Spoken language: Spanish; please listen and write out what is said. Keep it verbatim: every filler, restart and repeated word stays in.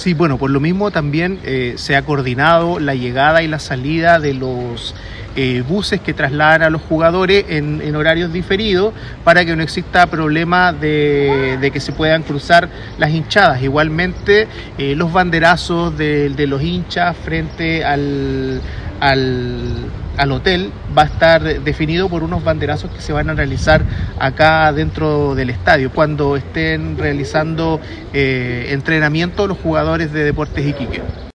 Sí, bueno, por lo mismo también eh, se ha coordinado la llegada y la salida de los eh, buses que trasladan a los jugadores en, en horarios diferidos para que no exista problema de, de que se puedan cruzar las hinchadas. Igualmente, eh, los banderazos de, de los hinchas frente al, al, al hotel va a estar definido por unos banderazos que se van a realizar acá dentro del estadio cuando estén realizando eh, entrenamiento los jugadores de Deportes Iquique.